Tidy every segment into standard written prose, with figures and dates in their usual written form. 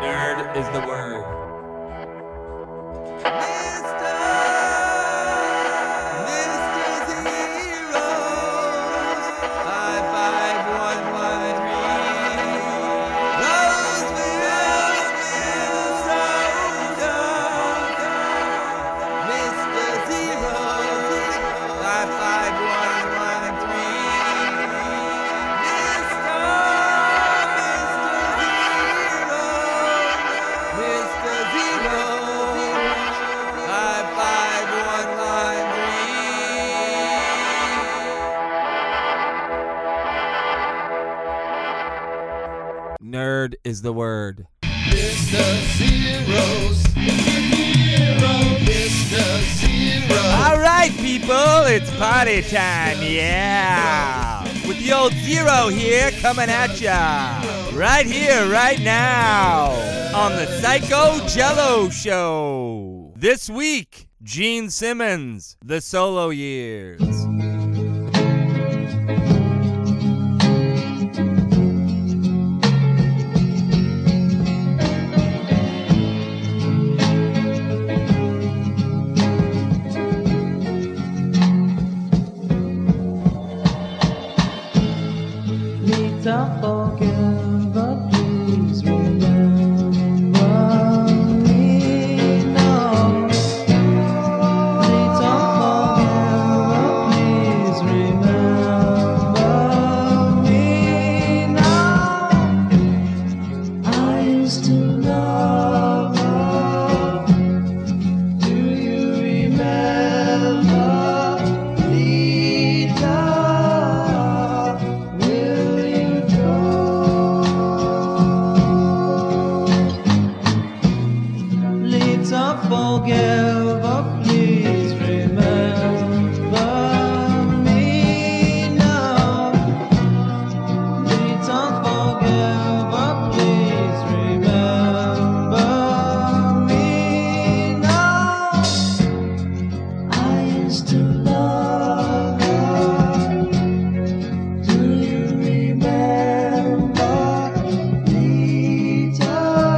Nerd is the word. Nerd is the word. Mr. Zeros, Mr. Hero, Mr. Zero. All right, people, it's party time, yeah. With the old Zero here coming at ya. Right here, right now, on the Psycho Jello Show. This week, Gene Simmons, The Solo Years. Don't forget, but please remember me now. Please don't forget, please remember me now. I used to love her. Do you remember, Lita? Don't forgive, but please remember me now. Please don't forgive, but please remember me now. I used to love her. Do you remember, Lita?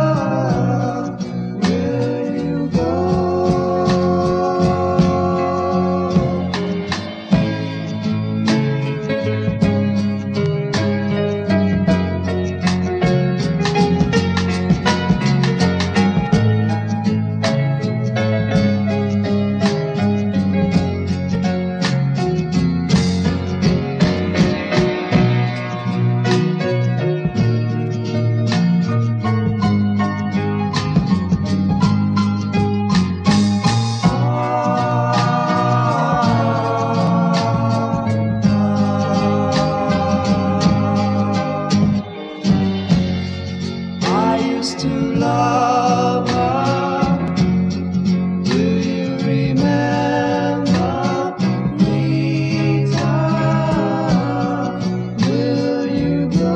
To love her. Do you remember, Lita? Will you go?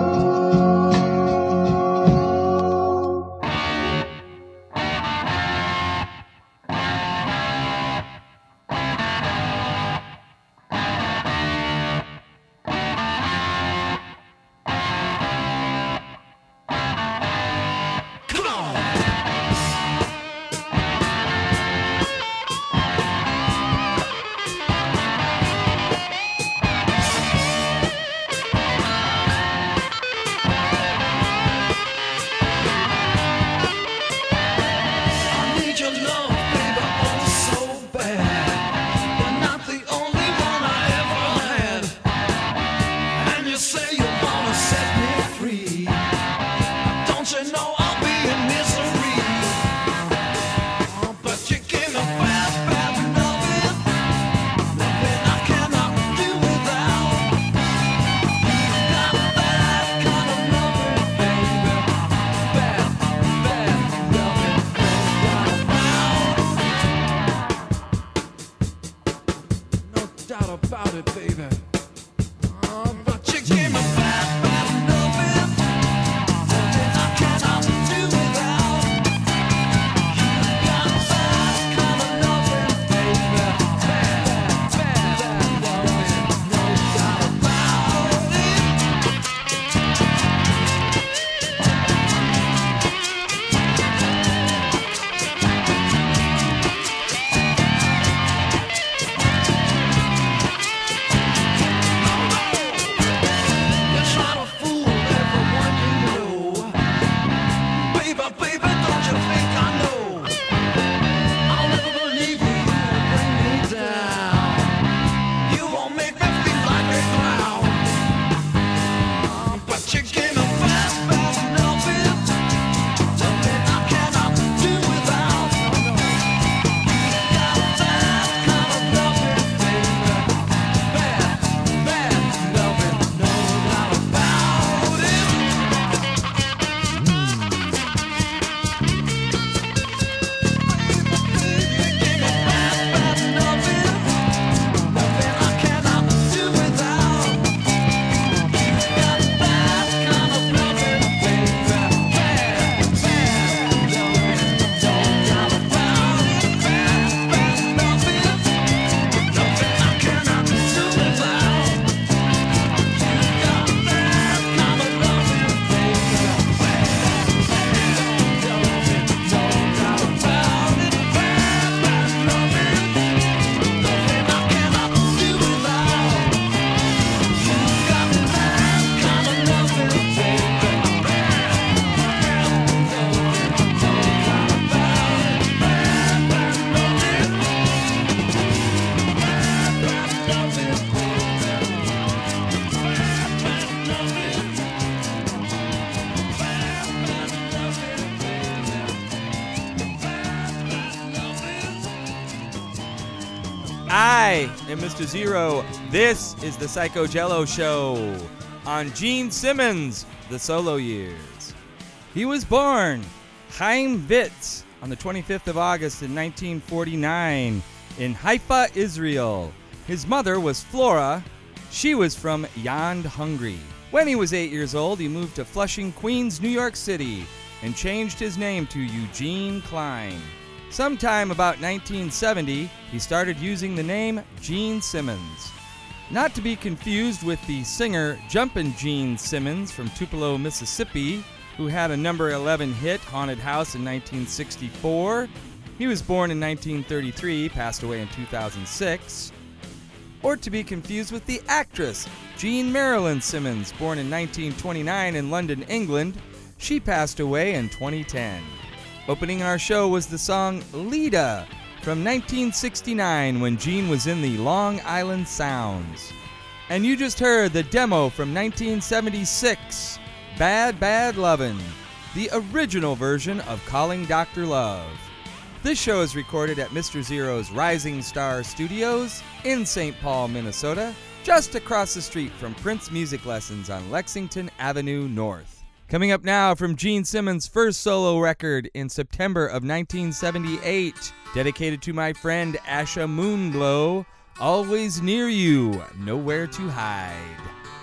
Hi, I'm Mr. Zero. This is the Psycho Jello Show on Gene Simmons, The Solo Years. He was born Chaim Witz on the 25th of August in 1949 in Haifa, Israel. His mother was Flora. She was from Yand, Hungary. When he was 8 years old, he moved to Flushing, Queens, New York City, and changed his name to Eugene Klein. Sometime about 1970, he started using the name Gene Simmons. Not to be confused with the singer Jumpin' Gene Simmons from Tupelo, Mississippi, who had a number 11 hit, Haunted House, in 1964. He was born in 1933, passed away in 2006. Or to be confused with the actress Jean Marilyn Simmons, born in 1929 in London, England. She passed away in 2010. Opening our show was the song Leda from 1969 when Gene was in the Long Island Sounds. And you just heard the demo from 1976, Bad Bad Lovin', the original version of Calling Dr. Love. This show is recorded at Mr. Zero's Rising Star Studios in St. Paul, Minnesota, just across the street from Prince Music Lessons on Lexington Avenue North. Coming up now from Gene Simmons' first solo record in September of 1978, dedicated to my friend Asha Moonglow, Always Near You, Nowhere to Hide.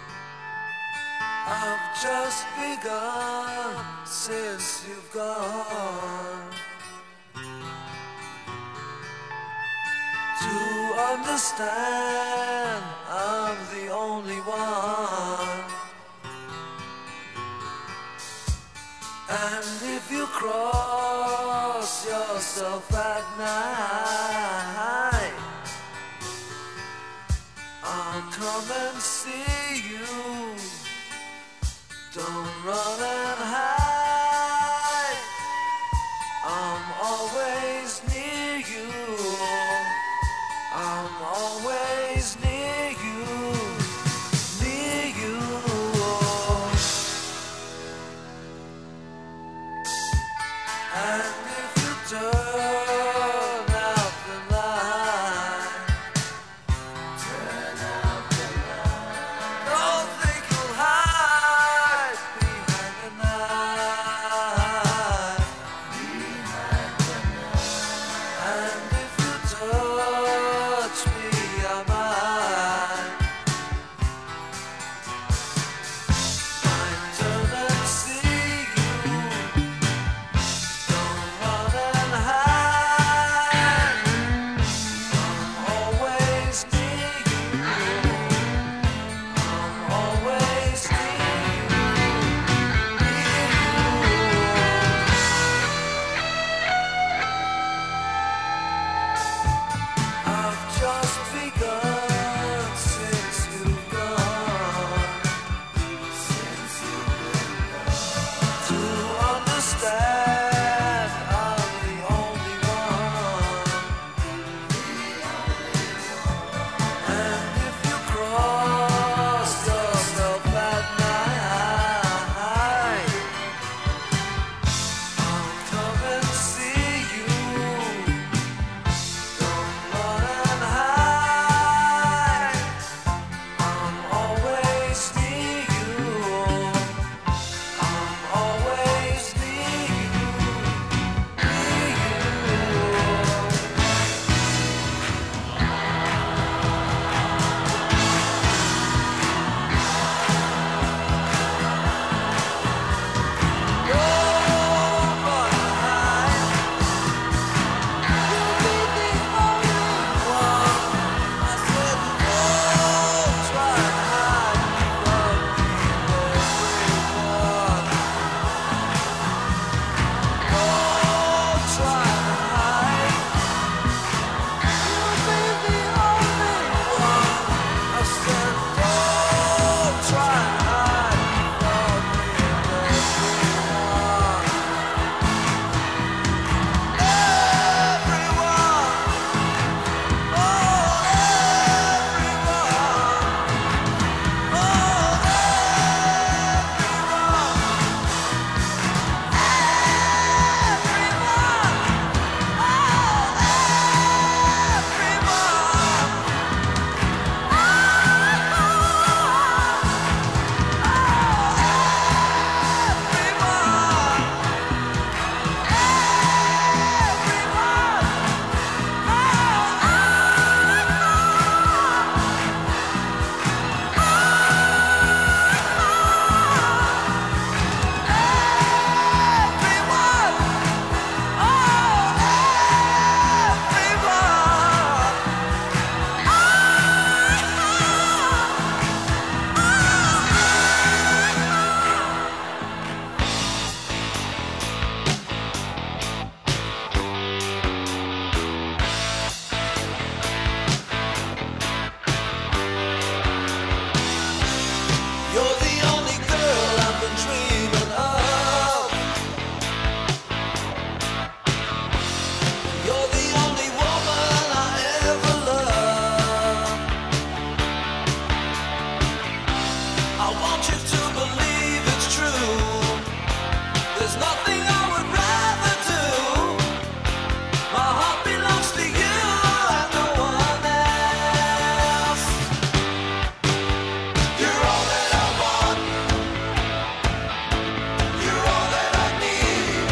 I've just begun since you've gone to understand I'm the only one. And if you cross yourself at night, I'll come and see you. Don't run and hide. I'm always near you. I'm always near you. Near you. And if you turn out the light, don't think you'll hide behind the night. There's nothing I would rather do. My heart belongs to you and no one else. You're all that I want. You're all that I need.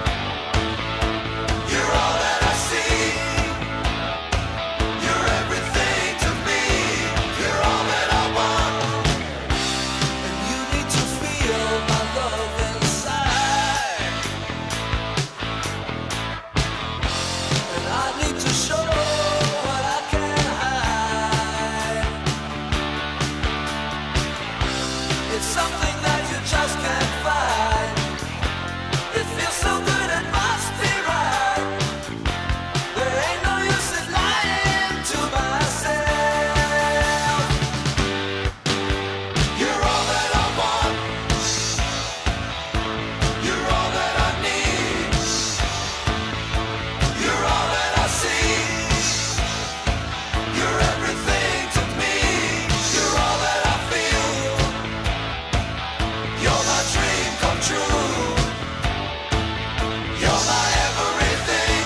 You're all that I see. You're everything to me. You're all that I want. And you need to feel my love inside. And I need to show what I can hide. It's something that you just can't find. It feels so good, it must be right. There ain't no use in lying to myself. You're all that I want. You're all that I need. You're all that I see. You're everything to me. You're all that I feel. You're my dream come true. You're my everything.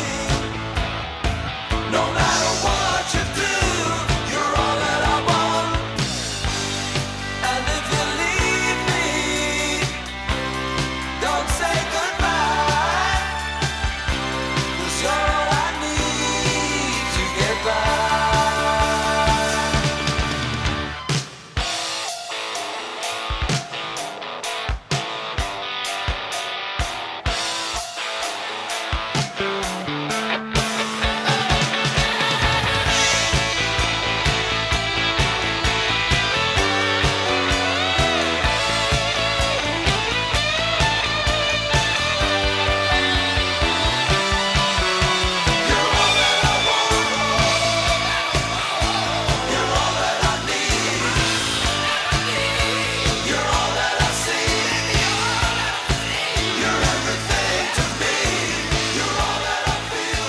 No matter what you do, you're all that I want. And if you leave me, don't say goodbye. 'Cause you're all I need to get by. You're all that I want. You're all that I need. You're all that I see. You're everything to me. You're all that I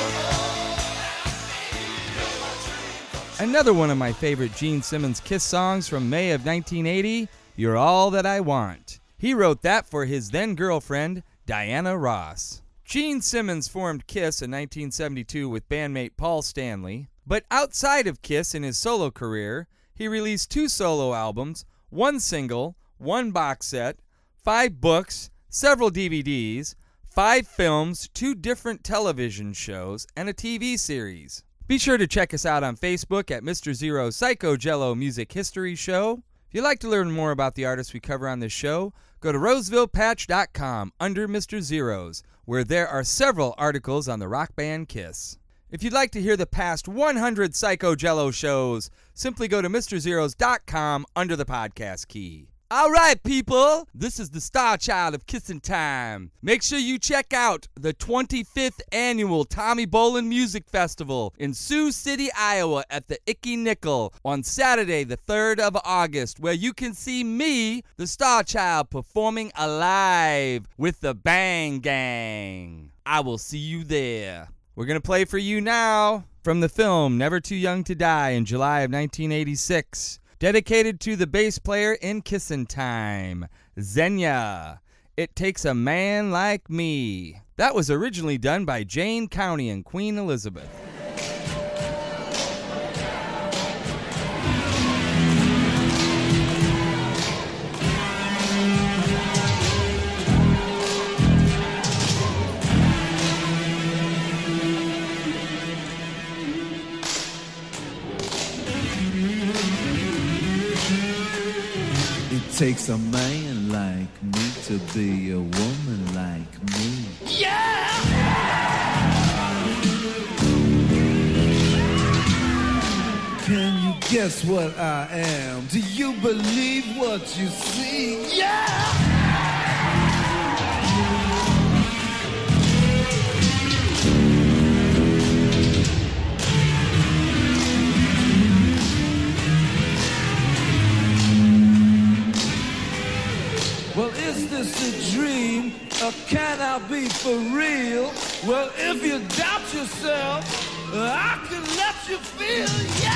feel. Another one of my favorite Gene Simmons Kiss songs from May of 1980, You're All That I Want. He wrote that for his then girlfriend, Diana Ross. Gene Simmons formed Kiss in 1972 with bandmate Paul Stanley, but outside of Kiss in his solo career, he released 2 solo albums, 1 single, 1 box set, 5 books, several DVDs, 5 films, 2 different television shows, and a TV series. Be sure to check us out on Facebook at Mr. Zero's Psycho Jello Music History Show. If you'd like to learn more about the artists we cover on this show, go to rosevillepatch.com under Mr. Zero's, where there are several articles on the rock band Kiss. If you'd like to hear the past 100 Psycho Jello shows, simply go to MrZeros.com under the podcast key. All right, people, this is the Star Child of Kissin' Time. Make sure you check out the 25th annual Tommy Bolin Music Festival in Sioux City, Iowa at the Icky Nickel on Saturday, the 3rd of August, where you can see me, the Star Child, performing alive with the Bang Gang. I will see you there. We're going to play for you now from the film Never Too Young to Die in July of 1986. Dedicated to the bass player in Kissin' Time, Xenia. It Takes a Man Like Me. That was originally done by Jane County and Queen Elizabeth. It takes a man like me to be a woman like me. Can you guess what I am? Do you believe what you see? Well, is this a dream or can I be for real? Well, if you doubt yourself, I can let you feel,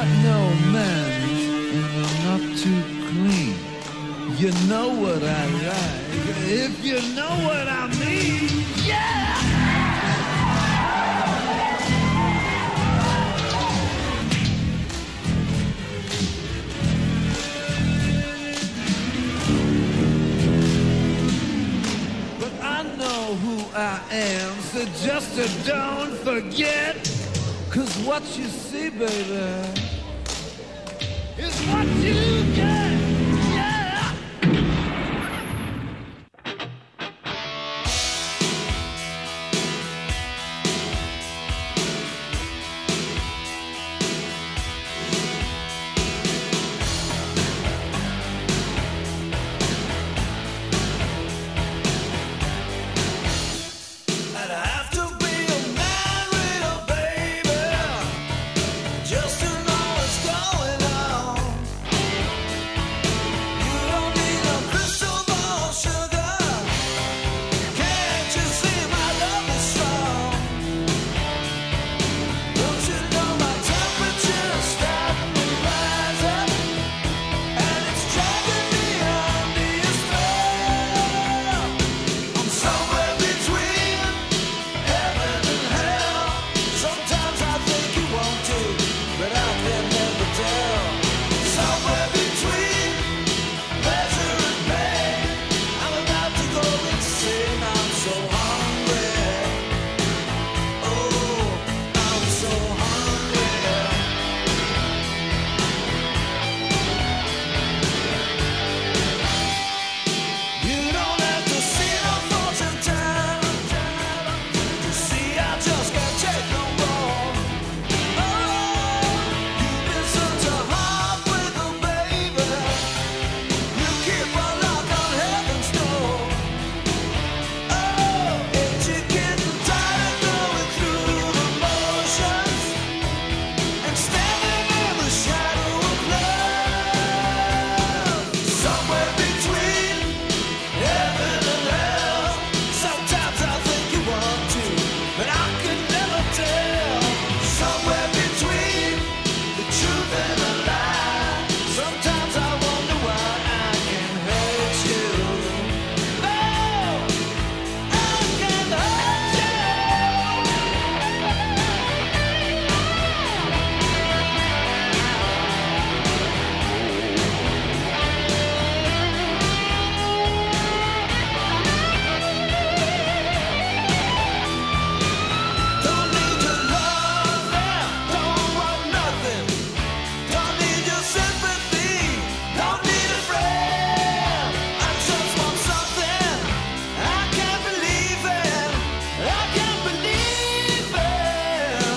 got no manners and you're not too clean. You know what I like, if you know what I mean. Yeah! But I know who I am, so just don't forget. 'Cause what you see, baby, is what you get. Yeah! I'd have to be a man with a baby just to know what's going on. You don't need a crystal ball, sugar. Can't you see my love is strong? Don't you know my temperature's starting to rise up, and it's dragging me under your spell. I'm somewhere between heaven and hell. Sometimes I think you want to, but I can never tell. Somewhere between pleasure and pain. I'm about to go insane. I'm so hungry. Oh, I'm so hungry. You don't have to see no fortune teller. You see, I just can't take no more. Oh, you've been such a heartbreaker, baby. You keep a lock on heaven's door. Oh, ain't you getting tired of going through the motions and standing in the shadow of love? Somewhere between heaven and hell. Sometimes I think you want to, but I could never tell. Somewhere between the truth and the lie. Sometimes I wonder why I can hurt you. Oh, I can hurt you. Don't need your love, don't want nothing. Don't need your sympathy, don't need a friend. I just want something I can't believe in. I can't believe in.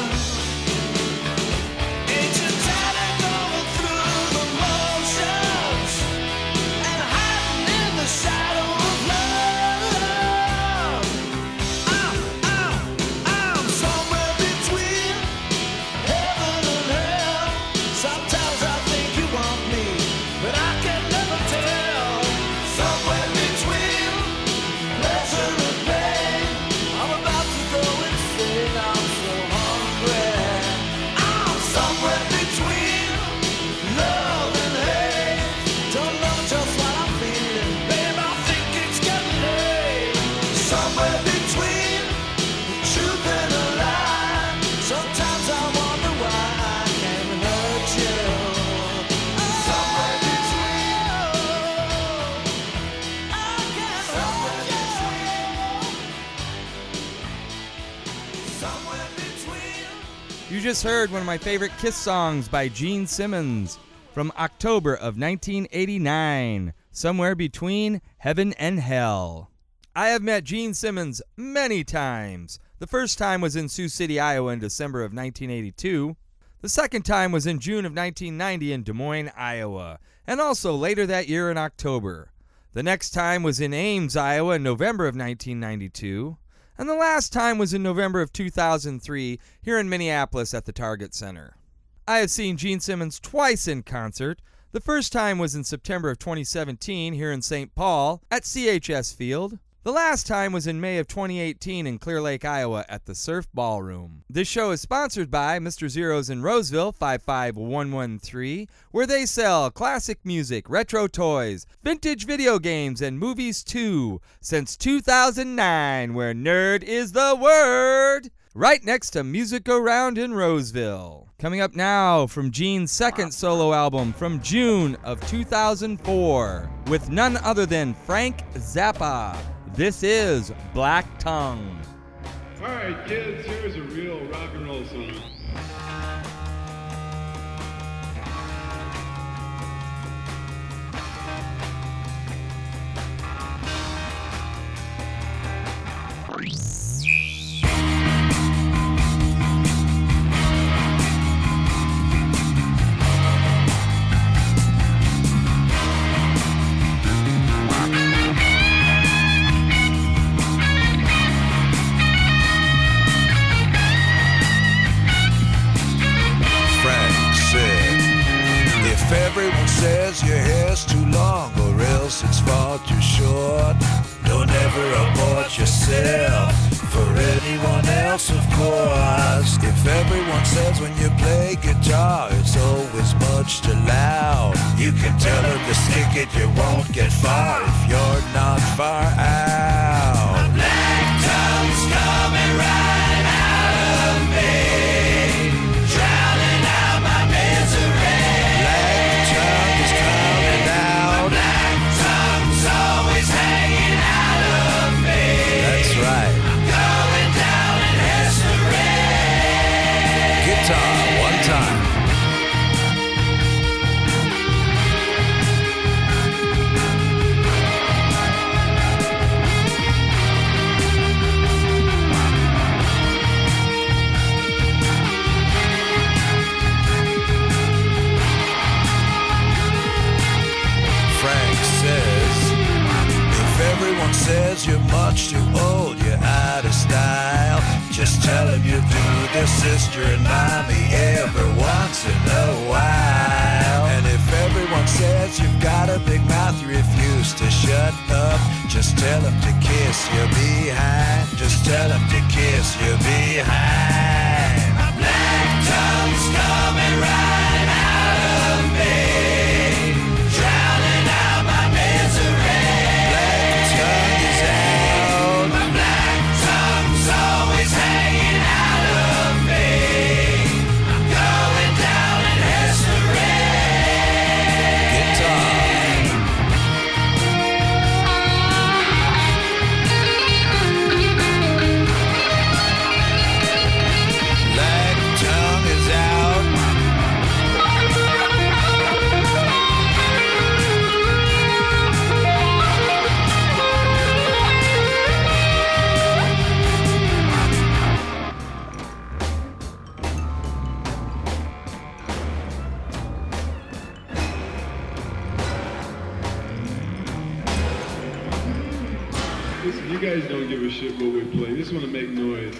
Ain't you tired of going through the motions and hiding in the shadow of love? I'm somewhere between heaven and hell. Sometimes I think you want me, but I can never tell. Somewhere between pleasure and pain. I'm about to go insane. I'm so hungry. I'm somewhere between love and hate. Don't know just what I'm feeling, babe. I think it's getting late. Somewhere between the truth and a lie. Sometimes I wonder why I can hurt you. Somewhere between, I can hurt you. Somewhere between. You just heard one of my favorite Kiss songs by Gene Simmons from October of 1989, Somewhere Between Heaven and Hell. I have met Gene Simmons many times. The first time was in Sioux City, Iowa in December of 1982. The second time was in June of 1990 in Des Moines, Iowa, and also later that year in October. The next time was in Ames, Iowa in November of 1992. And the last time was in November of 2003 here in Minneapolis at the Target Center. I have seen Gene Simmons twice in concert. The first time was in September of 2017 here in St. Paul at CHS Field. The last time was in May of 2018 in Clear Lake, Iowa at the Surf Ballroom. This show is sponsored by Mr. Zeros in Roseville, 55113, where they sell classic music, retro toys, vintage video games, and movies too, since 2009, where nerd is the word. Right next to Music Around in Roseville. Coming up now from Gene's second solo album from June of 2004, with none other than Frank Zappa. This is Black Tongue. All right, kids, here's a real rock and roll song. Everyone says your hair's too long or else it's far too short. Don't ever abort yourself for anyone else, of course. If everyone says when you play guitar it's always much too loud, you can tell them to stick it, you won't get far if you're not far out. A black tongue's coming right out of me, drowning out my misery. One time. Frank says, if everyone says you're much too old, you're out of style, just tell them you do their sister and mommy every once in a while. And if everyone says you've got a big mouth, you refuse to shut up, just tell them to kiss you behind. Just tell them to kiss you behind. A black tongue's coming right out of me, drowning out my misery. Black tongue is out. My black tongue's always hanging out of me. I'm going down in history. Guitar. Black tongue is out. Listen, you guys don't give a shit what we play. You just want to make noise.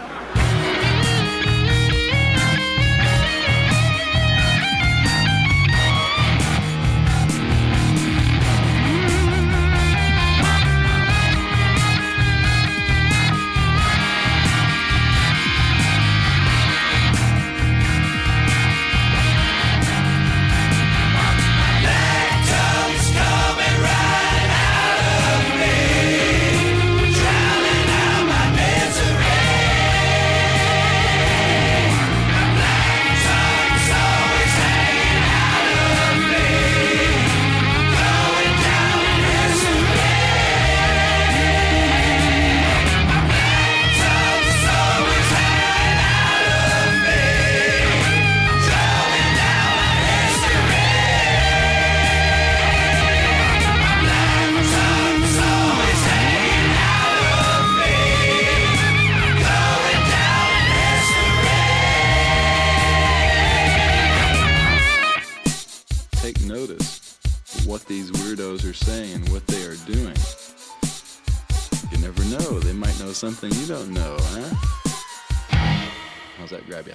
Take notice of what these weirdos are saying and what they are doing. You never know, they might know something you don't know, huh? How's that grab ya?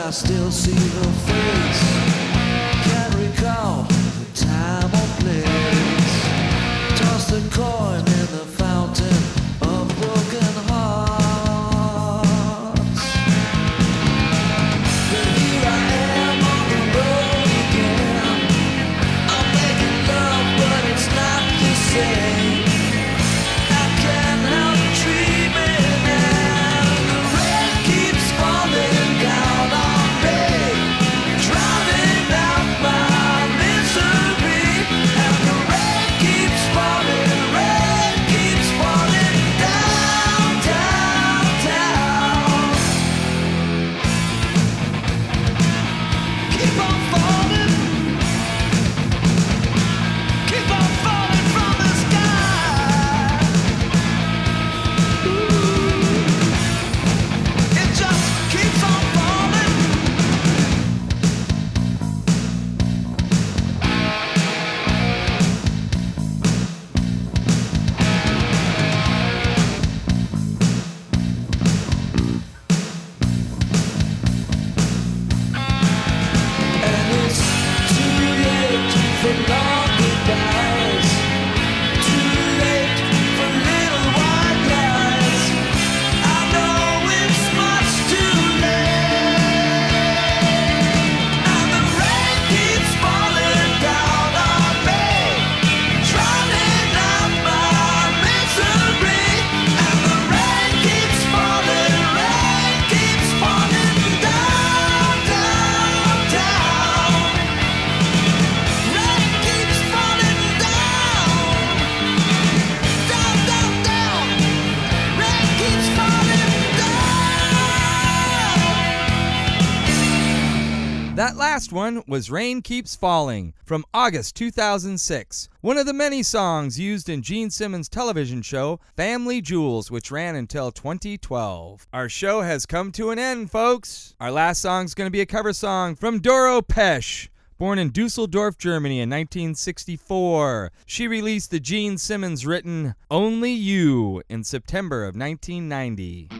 I still see the face. Can't recall the time or place. Toss the coin in the fountain of broken hearts. But here I am on the road again. I'm making love, but it's not the same. I can't help dreaming, and the rain keeps falling down on me, drowning out my misery. And the rain keeps falling down, down, down. Keep on falling from the sky. It just keeps on falling. And it's too late for long goodbyes. Too late for little white lies. I know it's much too late. And the rain keeps falling down on me, drowning out my misery. And the rain keeps falling down, down, down. Rain keeps falling down, down, down, down. Rain keeps falling down. That last one was Rain Keeps Falling from August 2006, one of the many songs used in Gene Simmons' television show Family Jewels, which ran until 2012. Our show has come to an end, folks. Our last song's going to be a cover song from Doro Pesch. Born in Dusseldorf, Germany in 1964, she released the Gene Simmons written Only You in September of 1990.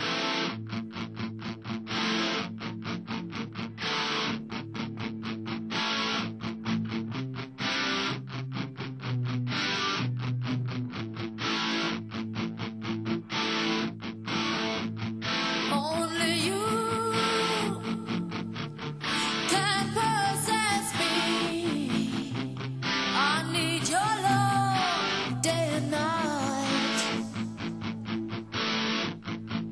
Only you can possess me. I need your love day and night.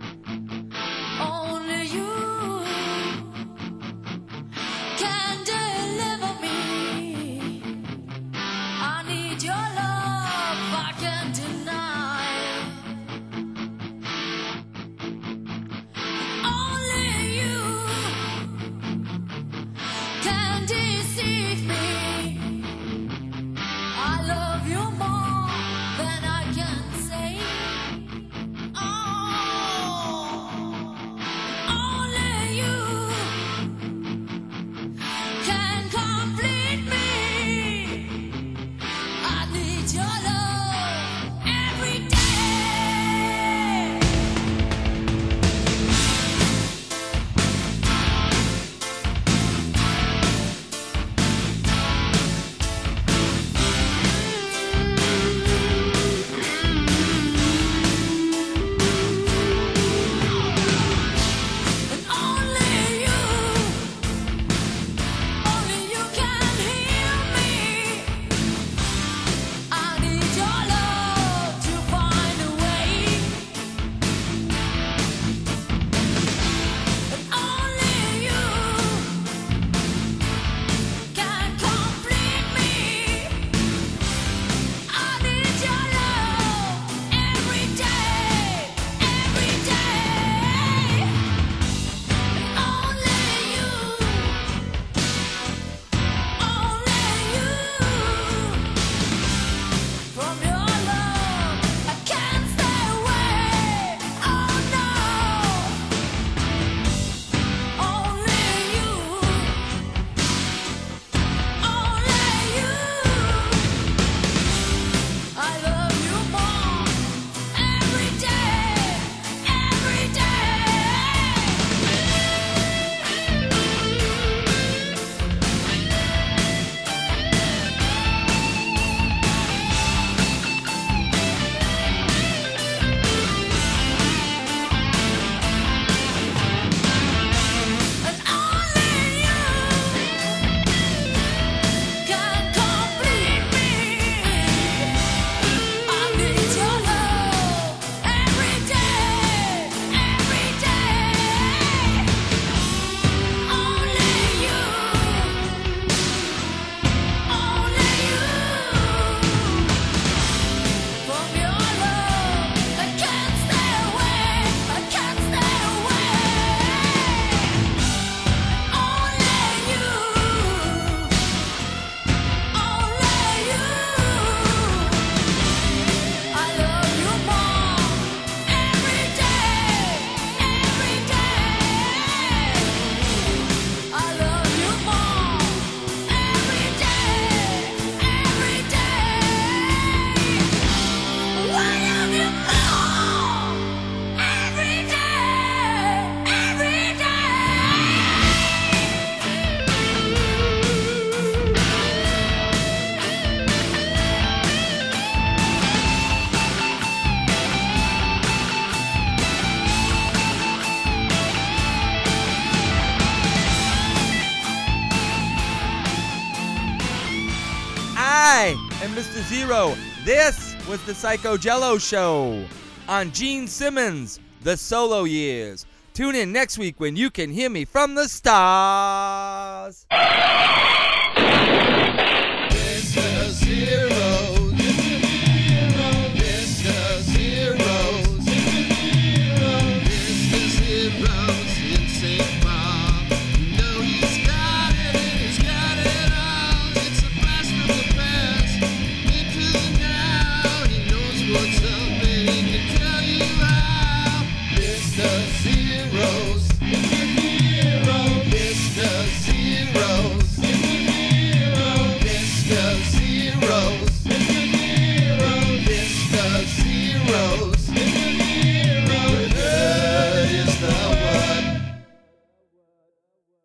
and Mr. Zero. This was the Psycho Jello Show on Gene Simmons, The Solo Years. Tune in next week when you can hear me from the stars.